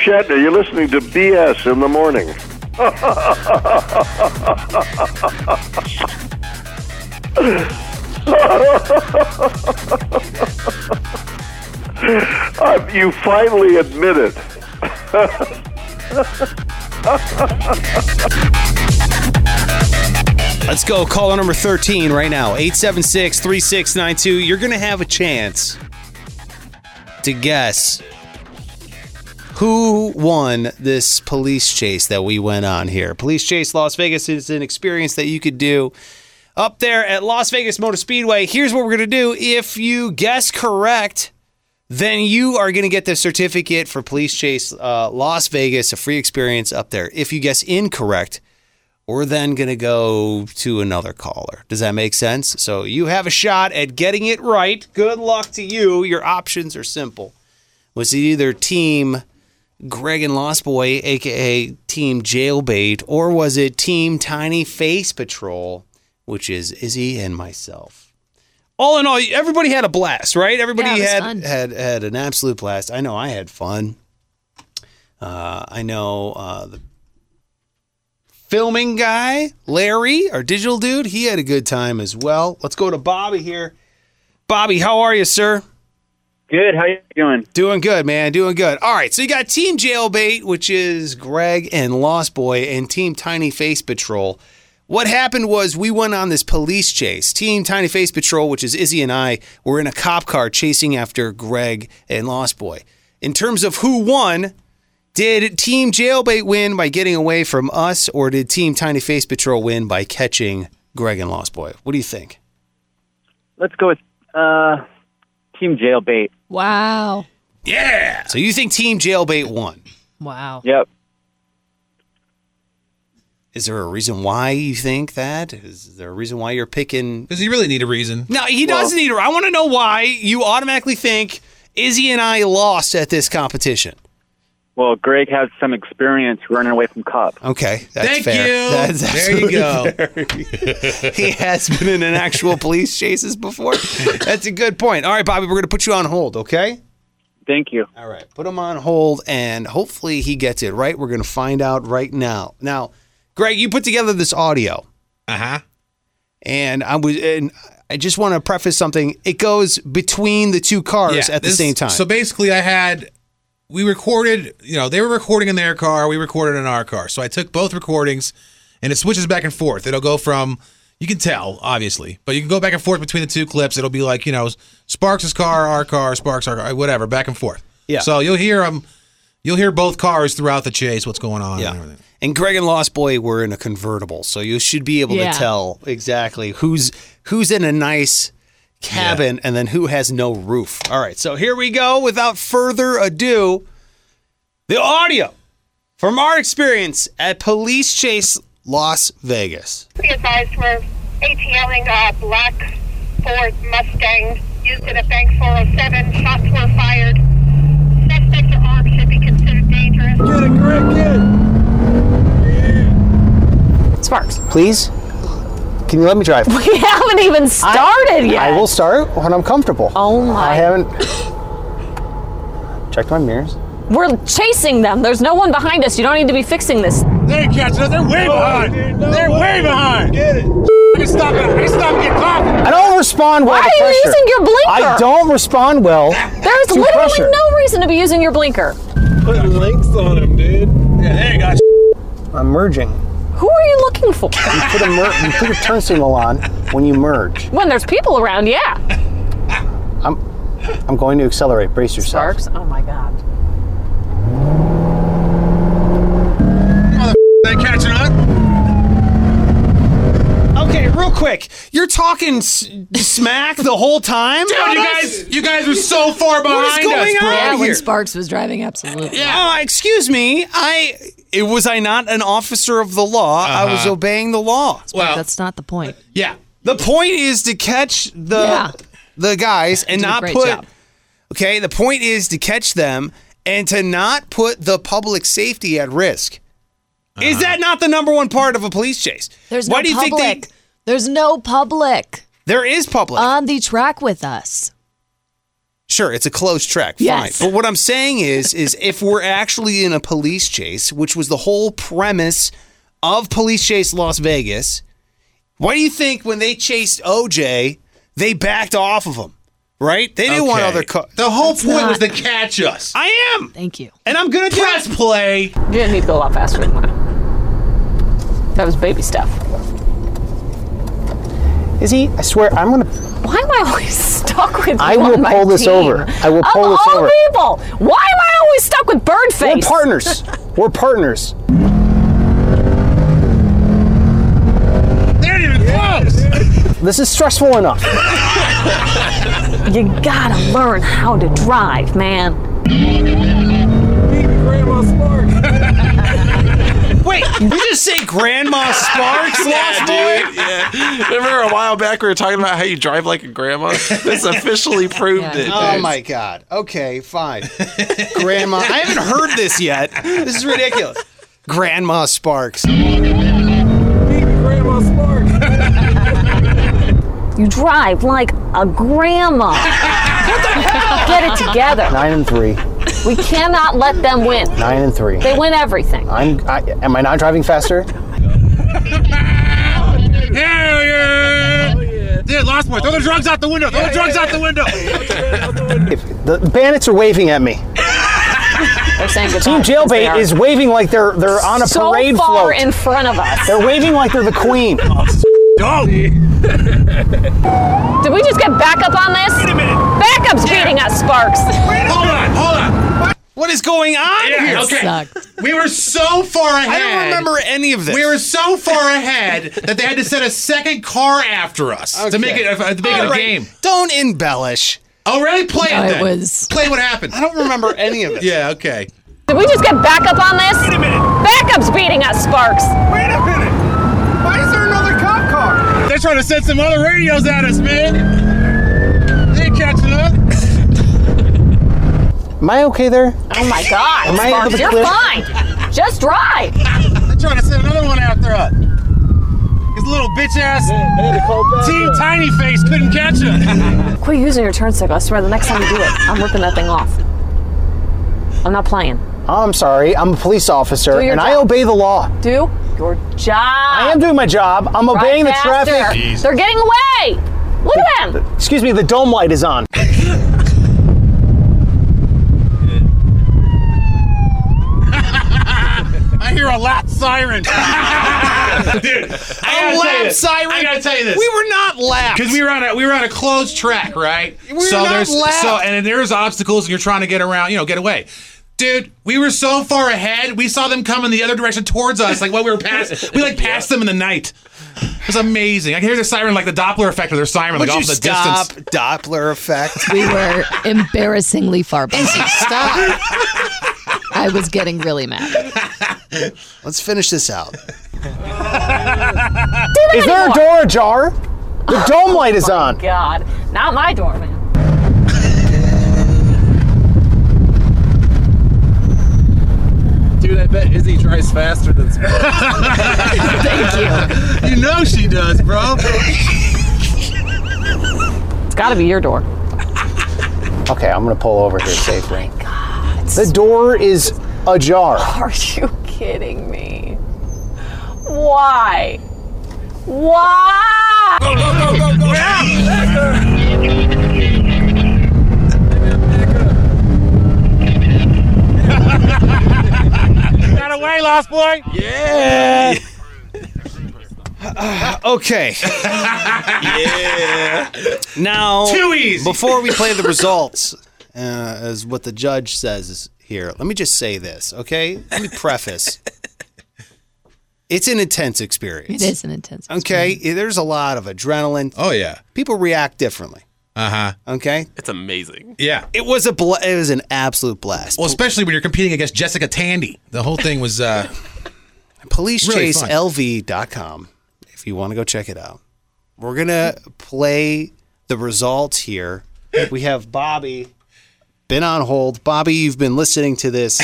Shatner. You're listening to BS in the morning. You finally admit it. Let's go. Caller number 13 right now. 876-3692. You're going to have a chance to guess who won this police chase that we went on here. Police Chase Las Vegas is an experience that you could do up there at Las Vegas Motor Speedway. Here's what we're going to do. If you guess correct, then you are going to get the certificate for Police Chase Las Vegas, a free experience up there. If you guess incorrect, we're then going to go to another caller. Does that make sense? So you have a shot at getting it right. Good luck to you. Your options are simple. Was it either Team Greg and Lost Boy, a.k.a. Team Jailbait, or was it Team Tiny Face Patrol, which is Izzy and myself? All in all, everybody had a blast, right? Everybody had an absolute blast. I know I had fun. I know the filming guy, Larry, our digital dude, he had a good time as well. Let's go to Bobby here. Bobby, how are you, sir? Good. How you doing? Doing good, man. Doing good. All right, so you got Team Jailbait, which is Greg and Lost Boy, and Team Tiny Face Patrol. What happened was we went on this police chase. Team Tiny Face Patrol, which is Izzy and I, were in a cop car chasing after Greg and Lost Boy. In terms of who won, did Team Jailbait win by getting away from us, or did Team Tiny Face Patrol win by catching Greg and Lost Boy? What do you think? Let's go with Team Jailbait. Wow. Yeah. So you think Team Jailbait won? Wow. Yep. Is there a reason why you think that? Is there a reason why you're picking? Does he really need a reason? No, he doesn't need a reason. I want to know why you automatically think Izzy and I lost at this competition. Well, Greg has some experience running away from cops. Okay, that's Thank fair. you. That's there you go. fair. He has been in an actual police chases before. That's a good point. All right, Bobby, we're going to put you on hold, okay? Thank you. All right, put him on hold, and hopefully he gets it right. We're going to find out right now. Now, Greg, you put together this audio. Uh-huh. And I just want to preface something. It goes between the two cars at the same time. So basically we recorded, they were recording in their car, we recorded in our car. So I took both recordings, and it switches back and forth. It'll go from, you can tell, obviously, but you can go back and forth between the two clips. It'll be like, Sparks' car, Sparks, our car, whatever, back and forth. Yeah. So you'll hear both cars throughout the chase, what's going on and everything. And Greg and Lost Boy were in a convertible, so you should be able to tell exactly who's in a nice cabin and then who has no roof. All right, so here we go. Without further ado, the audio from our experience at Police Chase Las Vegas. Be advised we're ATLing a black Ford Mustang used in a Bank 407. Shots were fired. Suspects are armed, should be considered dangerous. Get it, Greg, get it. Sparks. Please? Can you let me drive? We haven't even started yet. I will start when I'm comfortable. Oh my. I haven't checked my mirrors. We're chasing them. There's no one behind us. You don't need to be fixing this. They ain't catching us. They're way behind. They're way behind. Get it. I can stop getting coffee. I don't respond well Why to are you pressure. using your blinker? I don't respond well There's to literally pressure. no reason to be using your blinker. Put links on him, dude. Yeah, they ain't got I'm merging. Who are you looking for? You put a turn signal on when you merge. When there's people around, yeah. I'm going to accelerate. Brace yourself. Sparks? Oh my God. they catching up. Okay, real quick. You're talking smack the whole time? Dude, you guys were so far behind What is going us, bro. on Yeah, when here? Sparks was driving, absolutely. Yeah. Excuse me. Was I not an officer of the law? I was obeying the law. Well, That's not the point. yeah. The point is to catch the guys and Did a not great put. job. Okay, the point is to catch them and to not put the public safety at risk. Is that not the number one part of a police chase? There's Why no do you public. think There's no public there is public? on the track with us. Sure, it's a close track. Yes. Fine. But what I'm saying is if we're actually in a police chase, which was the whole premise of Police Chase Las Vegas, why do you think when they chased OJ, they backed off of him? Right? They didn't want other cars. The whole point was to catch us. I am. Thank you. And I'm going to Press play. You didn't need to go a lot faster than that. That was baby stuff. Izzy, I swear, I'm going to... Why am I always stuck with you I will on my pull this team? over. I will pull Of this all over. people, why am I always stuck with Birdface? We're partners. We're partners. They're not even close. This is stressful enough. You gotta learn how to drive, man. Grandma Spark. Wait, you just say Grandma Sparks, Lost Boy? Yeah. Remember a while back we were talking about how you drive like a grandma? This officially proved it. Oh dude. my God. Okay, fine. Grandma. I haven't heard this yet. This is ridiculous. Grandma Sparks. Grandma Spark. You drive like a grandma. Get it together. 9-3. We cannot let them win. 9-3. They win everything. Am I not driving faster? Hell yeah. Dude, Lost Boy, throw the drugs out the window. Throw the drugs out the window. The bandits are waving at me. They're saying goodbye. Team Jailbait is waving like they're on a so parade far float. in front of us. They're waving like they're the queen. Don't. Did we just get backup on this? Wait a minute. Backup's beating us, Sparks. Hold on. What is going on here? Okay. We were so far ahead. I don't remember any of this. We were so far ahead that they had to send a second car after us to make it a game. Don't embellish. Oh, really? Play it No, then. it was- Play what happened. I don't remember any of it. Yeah, okay. Did we just get backup on this? Wait a minute. Backup's beating us, Sparks. Wait a minute. Why is there another cop car? They're trying to send some other radios at us, man. They ain't catching up. Am I okay there? Oh my God, Am I able Sparks, to you're clear- fine. Just drive. They're trying to send another one after us. His little bitch ass Team Tiny Face couldn't catch us. Quit using your turn signal. I swear the next time you do it, I'm ripping that thing off. I'm not playing. I'm sorry. I'm a police officer, Do your and I job. obey the law. Do your job. I am doing my job. I'm obeying the Drive faster. traffic. They're getting away. Look at them. Excuse me, the dome light is on. I hear a lap siren. Dude, A lap siren. I gotta tell you this. We were not lapped. Because we were on a closed track, right? We were not lapped. And there's obstacles, and you're trying to get around, get away. Dude, we were so far ahead. We saw them coming the other direction towards us, like while we were past. We passed them in the night. It was amazing. I can hear the siren, like the Doppler effect of their siren, Would like you off the stop distance. Doppler effect? We were embarrassingly far behind. Stop. I was getting really mad. Let's finish this out. Is there a door ajar? The dome light is on. God, not my door, man. Dude, I bet Izzy drives faster than Spark. Thank you. You know she does, bro. It's got to be your door. Okay, I'm gonna pull over here safely. Oh God. The door is ajar. Are you kidding me? Why? Why? Go, go, go, go, go. Got away, Lost Boy. Yeah. Okay. Yeah. Now, Too easy. Before we play the results, as what the judge says here, let me just say this, okay? Let me preface. It's an intense experience. It is an intense Okay? There's a lot of adrenaline. Oh, yeah. People react differently. Uh-huh. Okay? It's amazing. Yeah. It was it was an absolute blast. Well, especially when you're competing against Jessica Tandy. The whole thing was really fun. PoliceChaseLV.com if you want to go check it out. We're going to play the results here. We have Bobby been on hold. Bobby, you've been listening to this.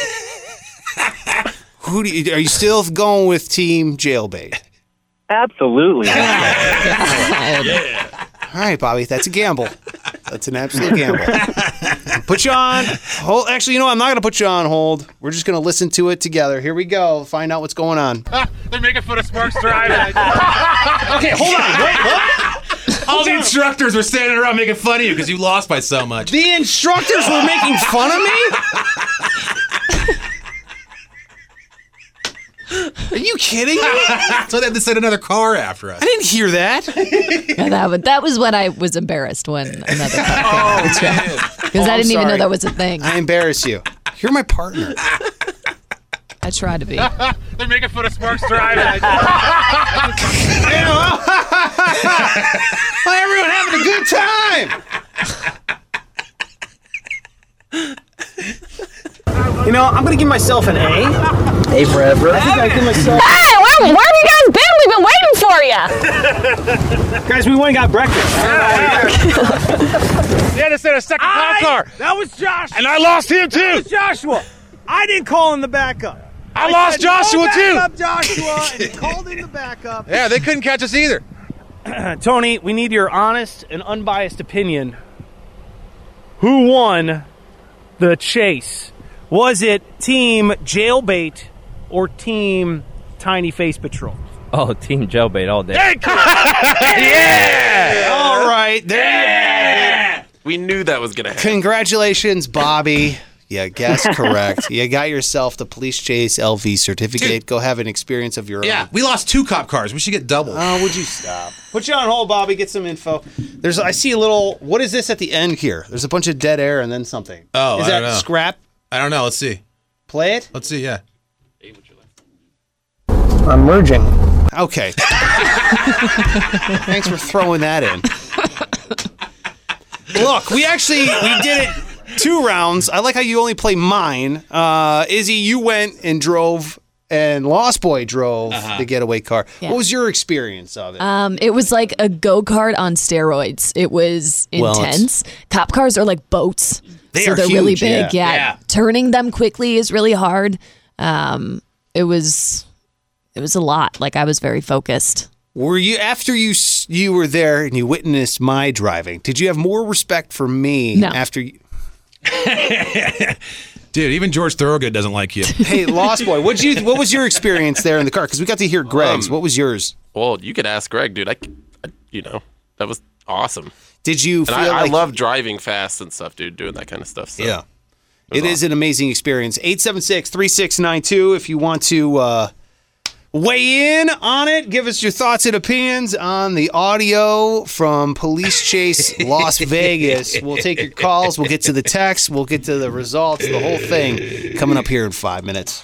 Are you still going with Team Jailbait? Absolutely. All right, Bobby, that's a gamble. That's an absolute gamble. Put you on hold. Actually, you know what? I'm not going to put you on hold. We're just going to listen to it together. Here we go. Find out what's going on. They're making fun of Sparks driving. Okay, hold on. Wait, what? All the instructors were standing around making fun of you because you lost by so much. The instructors were making fun of me? Are you kidding me? So they had to send another car after us. I didn't hear that. Yeah, that was when I was embarrassed when another car came. Because I didn't even know that was a thing. I embarrass you. You're my partner. I try to be. They're making fun of Sparks driving. Well, everyone having a good time. You know, I'm gonna give myself an A. A for effort. I think I give myself. Hey, where have you guys been? We've been waiting for you. Guys, we went and got breakfast. They had to send a second cop car. That was Josh. And I lost him too. That was Joshua. I didn't call in the backup. I lost said, Joshua "Go too. back up, Joshua, and he called in the backup. Yeah, they couldn't catch us either. Tony, we need your honest and unbiased opinion. Who won the chase? Was it Team Jailbait or Team Tiny Face Patrol? Oh, Team Jailbait all day. Yeah! All right. There. We knew that was going to happen. Congratulations, Bobby. Yeah, guess correct. You got yourself the Police Chase LV certificate. Dude. Go have an experience of your Yeah, own. we lost 2 cop cars. We should get double. Oh, would you stop? Put you on hold, Bobby. Get some info. I see a little. What is this at the end here? There's a bunch of dead air and then something. Oh, is I that don't know. scrap? I don't know. Let's see. Play it. Let's see, yeah. I'm merging. Okay. Thanks for throwing that in. Look, we did it 2 rounds. I like how you only play mine. Izzy, you went and drove, and Lost Boy drove the getaway car. Yeah. What was your experience of it? It was like a go-kart on steroids. It was intense. Cop cars are like boats. They're really huge, big. yeah. Turning them quickly is really hard. It was a lot. Like, I was very focused. Were you, after you were there and you witnessed my driving, did you have more respect for me No. after you? Dude, even George Thorogood doesn't like you. Hey, Lost Boy, what was your experience there in the car? Because we got to hear Greg's. What was yours? Well, you could ask Greg, dude. that was awesome. Did you feel And I like... love driving fast and stuff, dude, doing that kind of stuff. So. Yeah. It is an amazing experience. 876-3692 if you want to weigh in on it. Give us your thoughts and opinions on the audio from Police Chase Las Vegas. We'll take your calls. We'll get to the text. We'll get to the results, the whole thing coming up here in 5 minutes.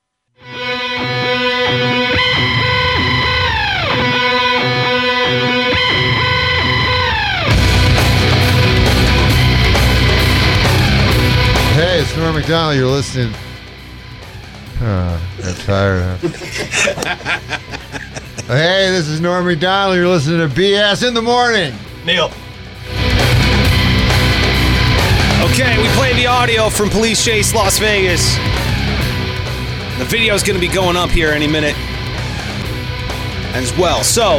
Hey, it's Norm McDonald. You're listening. I'm tired. Hey, this is Norm McDonald. You're listening to BS in the Morning. Neil. Okay, we played the audio from Police Chase Las Vegas. The video is going to be going up here any minute as well. So,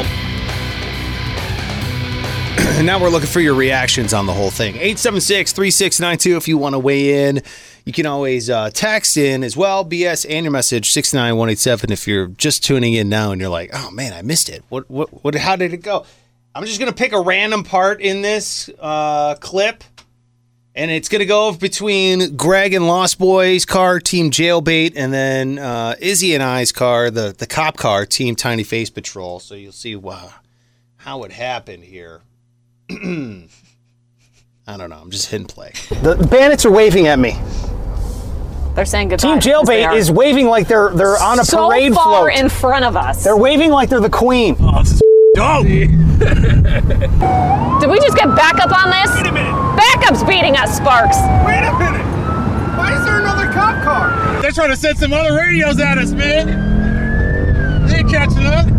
now we're looking for your reactions on the whole thing. 876-3692 if you want to weigh in. You can always text in as well, BS, and your message, 69187 if you're just tuning in now and you're like, oh man, I missed it. How did it go? I'm just going to pick a random part in this clip, and it's going to go between Greg and Lost Boy's car, Team Jailbait, and then Izzy and I's car, the cop car, Team Tiny Face Patrol. So you'll see how it happened here. I don't know. I'm just hitting play. The bandits are waving at me. They're saying goodbye. Team Jailbait is waving like they're on a parade so far float. in front of us. They're waving like they're the queen. Oh, this is dope. Did we just get backup on this? Wait a minute. Backup's beating us, Sparks. Wait a minute. Why is there another cop car? They're trying to send some other radios at us, man. They ain't catching up.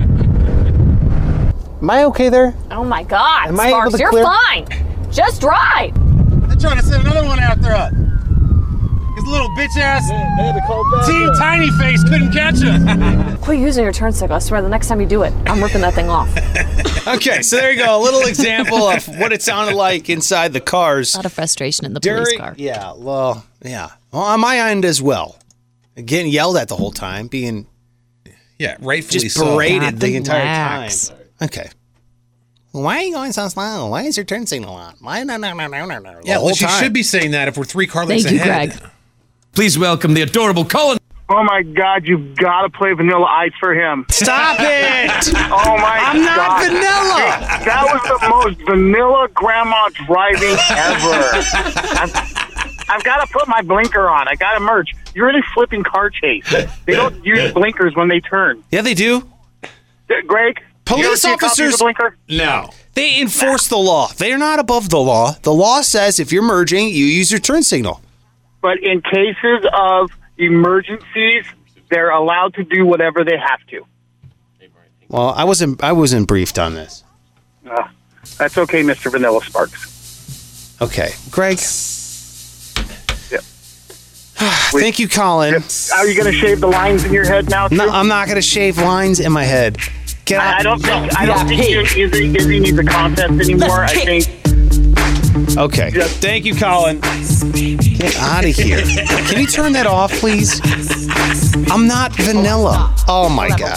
Am I okay there? Oh my God, Am I able Sparks, to you're clear- fine. Just drive. They're trying to send another one after us. His little bitch ass Team Tiny Face couldn't catch us. Quit using your turn signal. I swear, the next time you do it, I'm ripping that thing off. Okay, so there you go. A little example of what it sounded like inside the cars. A lot of frustration in the police car. Yeah, well, on my end as well. Getting yelled at the whole time, being rightfully just so. berated the entire Relax. time. Okay. Why are you going so slow? Why is your turn signal on? Why no? The Yeah, whole well, she time. should be saying that if we're 3 car lengths Thank you, ahead. Greg. Please welcome the adorable Colin. Oh my God, you've got to play Vanilla Ice for him. Stop it! Oh my God. I'm not vanilla. That was the most vanilla grandma driving ever. I've got to put my blinker on. I got to merge. You're in a flipping car chase. They don't use blinkers when they turn. Yeah, they do. Greg? Police you ever see a copy of officers, the blinker? No. they enforce the law. They are not above the law. The law says if you're merging, you use your turn signal. But in cases of emergencies, they're allowed to do whatever they have to. Well, I wasn't briefed on this. That's okay, Mr. Vanilla Sparks. Okay, Greg. Yep. Thank you, Colin. Are you going to shave the lines in your head now, too? No, I'm not going to shave lines in my head. Get out. I don't think Izzy needs a contest anymore. I think. Okay. Thank you, Colin. Get out of here. Can you turn that off, please? I'm not vanilla. Oh, my God.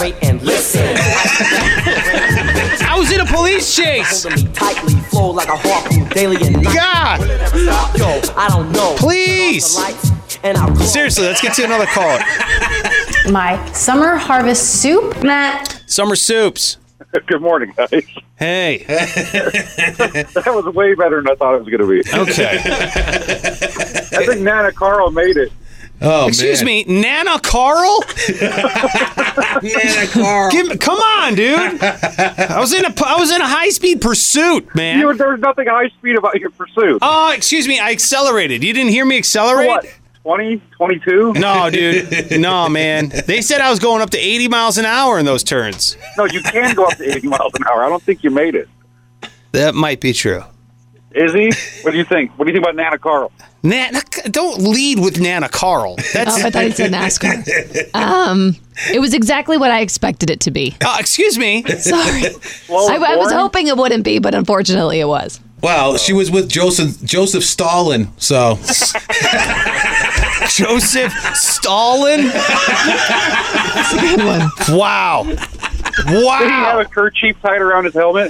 I was in a police chase. God. I don't know. Please. Seriously, let's get to another caller. My summer harvest soup, Matt. Summer soups. Good morning, guys. Hey. That was way better than I thought it was going to be. Okay. I think Nana Carl made it. Oh, Excuse me, Nana Carl? Nana Carl. Come on, dude. I was in a high-speed pursuit, man. There was nothing high speed about your pursuit. Oh, excuse me, I accelerated. You didn't hear me accelerate? What? 20, 22? No, dude. No, man. They said I was going up to 80 miles an hour in those turns. No, you can go up to 80 miles an hour. I don't think you made it. That might be true. Izzy, what do you think? What do you think about Nana Carl? Nana, don't lead with Nana Carl. That's. I thought he said NASCAR. It was exactly what I expected it to be. Excuse me. Sorry. I was hoping it wouldn't be, but unfortunately it was. Well, she was with Joseph Stalin, so. Joseph Stalin? That's a good one. Wow. Did he have a kerchief tied around his helmet?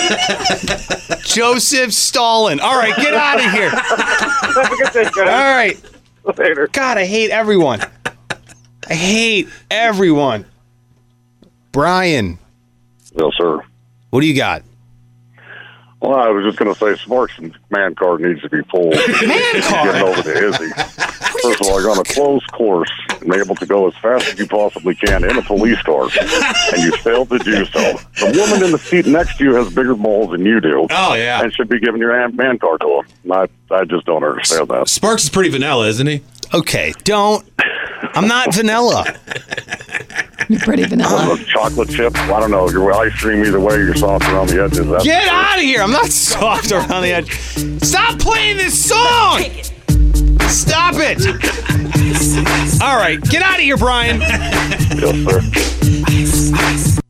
Joseph Stalin. All right, get out of here. Have a good day, guys. All right. Later. God, I hate everyone. I hate everyone. Brian. Yes, sir. What do you got? Well, I was just going to say Sparks' man card needs to be pulled. Man card? Getting over to Izzy. First of all, you're on a closed course and able to go as fast as you possibly can in a police car, and you failed to do so. The woman in the seat next to you has bigger balls than you do. Oh, yeah. And should be giving your man card to him. I just don't understand that. Sparks is pretty vanilla, isn't he? Okay, don't. I'm not vanilla. You're pretty vanilla. Chocolate chip. I don't know. You're ice cream either way. You're soft around the edges. That's Get out of here. I'm not soft around the edge. Stop playing this song. Stop it. All right. Get out of here, Brian. Yes, sir.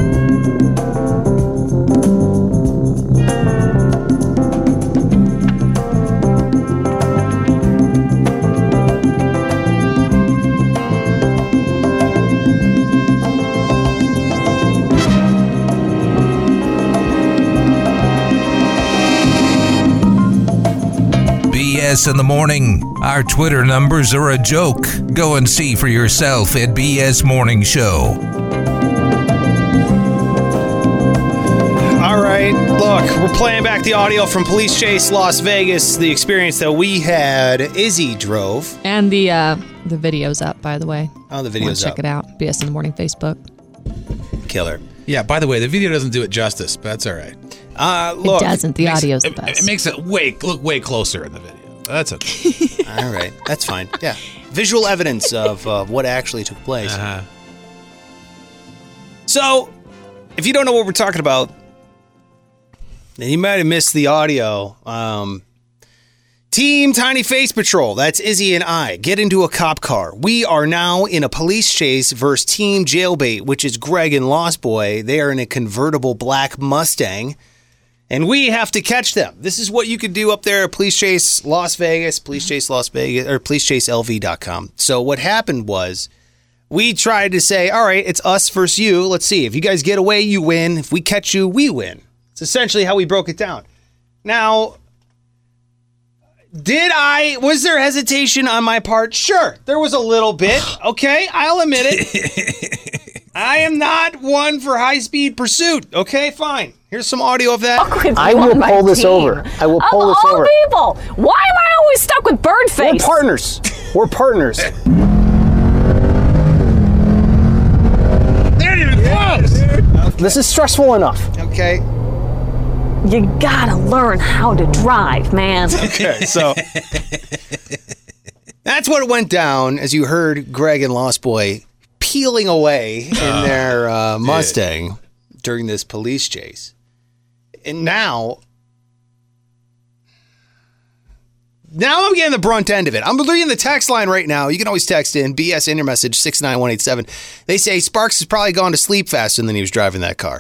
BS in the morning. Our Twitter numbers are a joke. Go and see for yourself at BS Morning Show. All right. Look, we're playing back the audio from Police Chase Las Vegas, the experience that we had. Izzy drove. And the video's up, by the way. Oh, the video's Check up. it out. BS in the Morning Facebook. Killer. Yeah, by the way, the video doesn't do it justice, but that's all right. Look, it doesn't. The audio's the best. It makes it look way closer in the video. That's okay. All right. That's fine. Yeah. Visual evidence of what actually took place. Uh-huh. So, if you don't know what we're talking about, then you might have missed the audio. Team Tiny Face Patrol, that's Izzy and I, get into a cop car. We are now in a police chase versus Team Jailbait, which is Greg and Lost Boy. They are in a convertible black Mustang, and we have to catch them. This is what you could do up there at Police Chase Las Vegas, Police Chase Las Vegas, or policechaselv.com. So what happened was we tried to say, all right, it's us versus you. Let's see. If you guys get away, you win. If we catch you, we win. It's essentially how we broke it down. Now, was there hesitation on my part? Sure, there was a little bit. Okay, I'll admit it. I am not one for high-speed pursuit. Okay, fine. Here's some audio of that. I will pull this over. I will pull this over. Of all people, why am I always stuck with Birdface? We're partners. We're partners. They're not even close. This is stressful enough. Okay. You gotta learn how to drive, man. Okay, so that's what went down as you heard Greg and Lost Boy peeling away in their Mustang during this police chase. And now I'm getting the brunt end of it. I'm reading the text line right now. You can always text in BS in your message 69187. They say Sparks has probably gone to sleep faster than he was driving that car.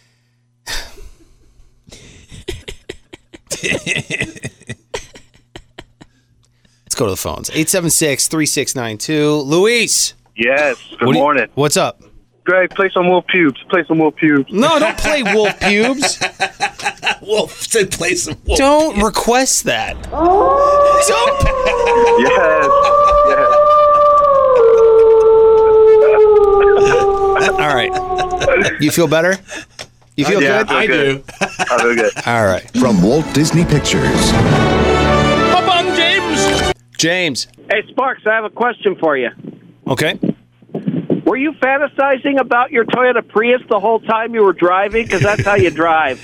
Let's go to the phones. 876-3692. Luis. Yes. Good morning. What's up? Greg, play some Wolf Pubes. Play some Wolf Pubes. No, don't play Wolf Pubes. Wolf said play some Wolf. Don't request that. Yes. All right. You feel better? You feel good? I do. I feel good. All right. From Walt Disney Pictures. Come on, James. James. Hey, Sparks, I have a question for you. Okay. Were you fantasizing about your Toyota Prius the whole time you were driving? Because that's how you drive.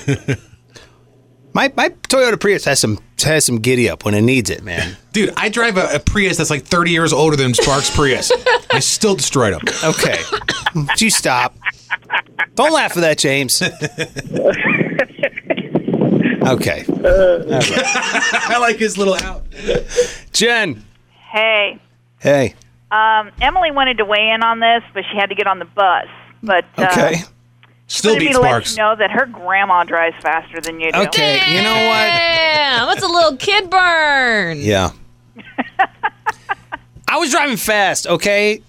My Toyota Prius has some giddy up when it needs it, man. Dude, I drive a Prius that's like 30 years older than Sparks' Prius. I still destroyed them. Okay. Would you stop? Don't laugh at that, James. Okay. I like his little out. Jen. Hey. Hey. Emily wanted to weigh in on this, but she had to get on the bus. But okay. Still beats Sparks. Let you know that her grandma drives faster than you do. Okay, you know what? Yeah, what's a little kid burn? Yeah. I was driving fast, okay?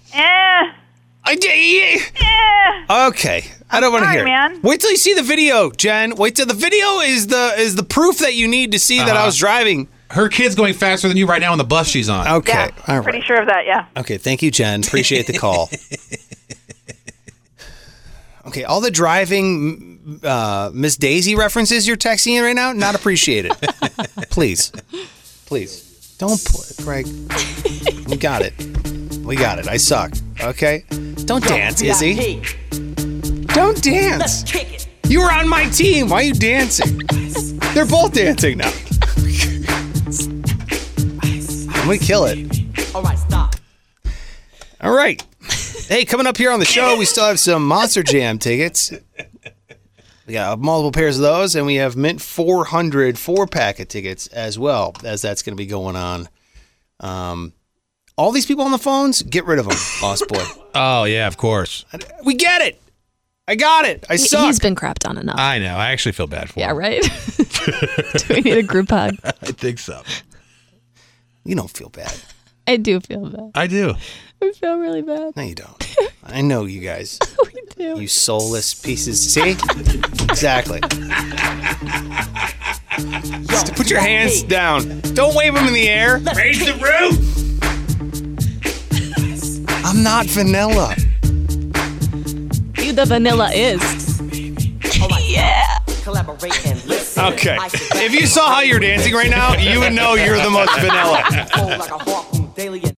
Okay. I don't want to hear it. Man. Wait till you see the video, Jen. Wait till the video is the proof that you need to see that I was driving. Her kid's going faster than you right now on the bus she's on. Okay. Yeah, all right. pretty sure of that, yeah. Okay, thank you, Jen. Appreciate the call. Okay, all the driving Miss Daisy references you're texting in right now, not appreciated. Please. Don't Greg. We got it. I suck. Okay? Don't dance, Izzy. Don't dance. You were on my team. Why are you dancing? They're both dancing now. I'm going to kill it. All right, stop. All right. Hey, coming up here on the show, we still have some Monster Jam tickets. We got multiple pairs of those, and we have Mint 400 4-pack of tickets as well, as that's going to be going on. All these people on the phones, get rid of them, Lost Boy. Oh, yeah, of course. We get it. I got it. I suck. He's been crapped on enough. I know. I actually feel bad for him. Yeah, right? Do we need a group hug? I think so. You don't feel bad. I do feel bad. I do. I feel really bad. No, you don't. I know you guys. We do. You soulless pieces. See? Exactly. Just put your hands down. Don't wave them in the air. Raise the roof. I'm not vanilla. You the vanilla is. Yeah. Collaborate and listen. Okay. If you saw how you're dancing right now, you would know you're the most vanilla.